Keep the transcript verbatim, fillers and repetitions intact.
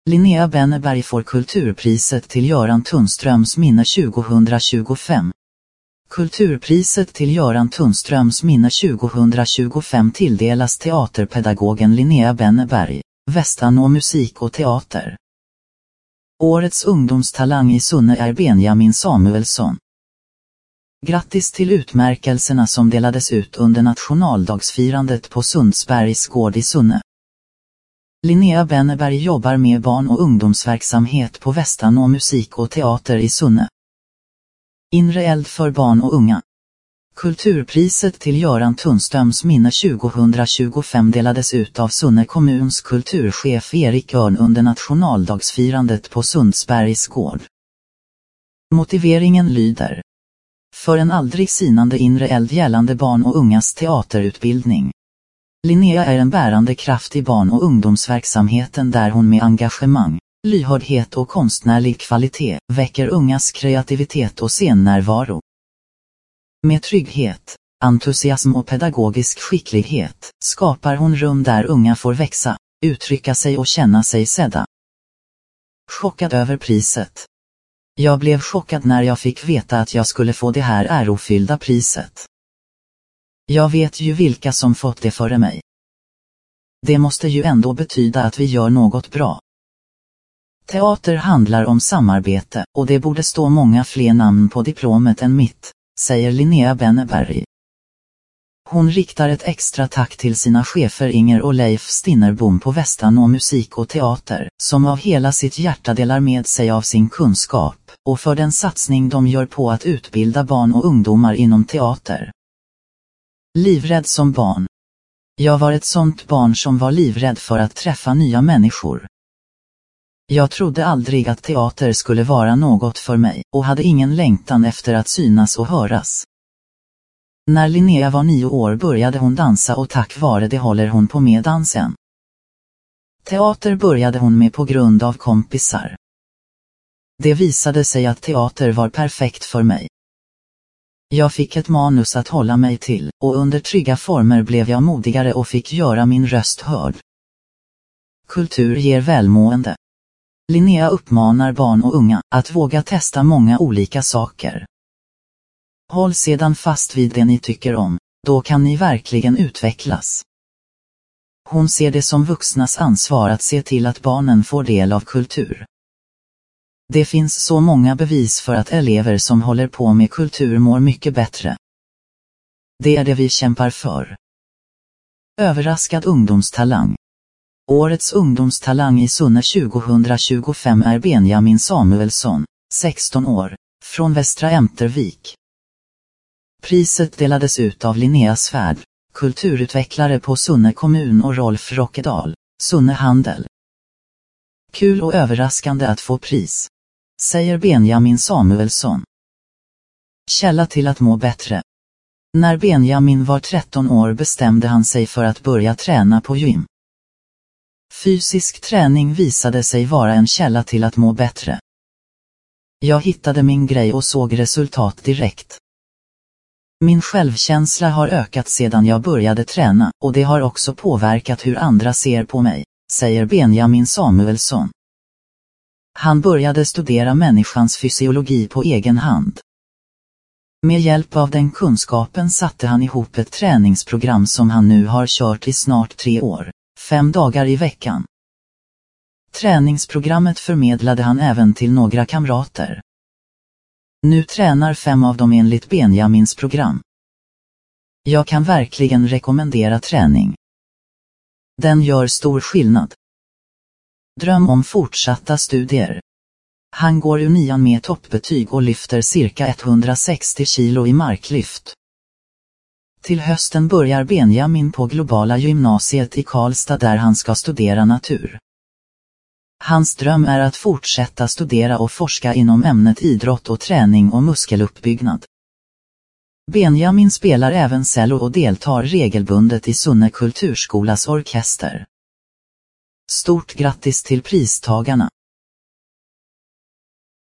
Linnea Benneberg får Kulturpriset till Göran Tunströms minne tjugohundratjugofem. Kulturpriset till Göran Tunströms minne tjugohundratjugofem tilldelas teaterpedagogen Linnea Benneberg, Västanå musik och teater. Årets ungdomstalang i Sunne är Benjamin Samuelsson. Grattis till utmärkelserna som delades ut under nationaldagsfirandet på Sundsbergs gård i Sunne. Linnea Benneberg jobbar med barn- och ungdomsverksamhet på Västanå musik och teater i Sunne. Inre eld för barn och unga. Kulturpriset till Göran Tunströms minne tjugohundratjugofem delades ut av Sunne kommuns kulturchef Erik Örn under nationaldagsfirandet på Sundsbergs gård. Motiveringen lyder: för en aldrig sinande inre eld gällande barn och ungas teaterutbildning. Linnea är en bärande kraft i barn- och ungdomsverksamheten där hon med engagemang, lyhördhet och konstnärlig kvalitet väcker ungas kreativitet och scennärvaro. Med trygghet, entusiasm och pedagogisk skicklighet skapar hon rum där unga får växa, uttrycka sig och känna sig sedda. Chockad över priset. Jag blev chockad när jag fick veta att jag skulle få det här ärofyllda priset. Jag vet ju vilka som fått det före mig. Det måste ju ändå betyda att vi gör något bra. Teater handlar om samarbete och det borde stå många fler namn på diplomet än mitt, säger Linnea Benneberg. Hon riktar ett extra tack till sina chefer Inger och Leif Stinnerbom på Västanå musik och teater, som av hela sitt hjärta delar med sig av sin kunskap, och för den satsning de gör på att utbilda barn och ungdomar inom teater. Livrädd som barn. Jag var ett sånt barn som var livrädd för att träffa nya människor. Jag trodde aldrig att teater skulle vara något för mig, och hade ingen längtan efter att synas och höras. När Linnea var nio år började hon dansa och tack vare det håller hon på med dansen. Teater började hon med på grund av kompisar. Det visade sig att teater var perfekt för mig. Jag fick ett manus att hålla mig till, och under trygga former blev jag modigare och fick göra min röst hörd. Kultur ger välmående. Linnea uppmanar barn och unga att våga testa många olika saker. Håll sedan fast vid det ni tycker om, då kan ni verkligen utvecklas. Hon ser det som vuxnas ansvar att se till att barnen får del av kultur. Det finns så många bevis för att elever som håller på med kultur mår mycket bättre. Det är det vi kämpar för. Överraskad ungdomstalang. Årets ungdomstalang i Sunne tjugohundratjugofem är Benjamin Samuelsson, sexton år, från Västra Ämtervik. Priset delades ut av Linnea Svärd, kulturutvecklare på Sunne kommun, och Rolf Rockedal, Sunne Handel. Kul och överraskande att få pris, säger Benjamin Samuelsson. Källa till att må bättre. När Benjamin var tretton år bestämde han sig för att börja träna på gym. Fysisk träning visade sig vara en källa till att må bättre. Jag hittade min grej och såg resultat direkt. Min självkänsla har ökat sedan jag började träna, och det har också påverkat hur andra ser på mig, säger Benjamin Samuelsson. Han började studera människans fysiologi på egen hand. Med hjälp av den kunskapen satte han ihop ett träningsprogram som han nu har kört i snart tre år, fem dagar i veckan. Träningsprogrammet förmedlade han även till några kamrater. Nu tränar fem av dem enligt Benjamins program. Jag kan verkligen rekommendera träning. Den gör stor skillnad. Dröm om fortsatta studier. Han går ur nian med toppbetyg och lyfter cirka etthundrasextio kilo i marklyft. Till hösten börjar Benjamin på Globala gymnasiet i Karlstad där han ska studera natur. Hans dröm är att fortsätta studera och forska inom ämnet idrott och träning och muskeluppbyggnad. Benjamin spelar även cello och deltar regelbundet i Sunne kulturskolas orkester. Stort grattis till pristagarna!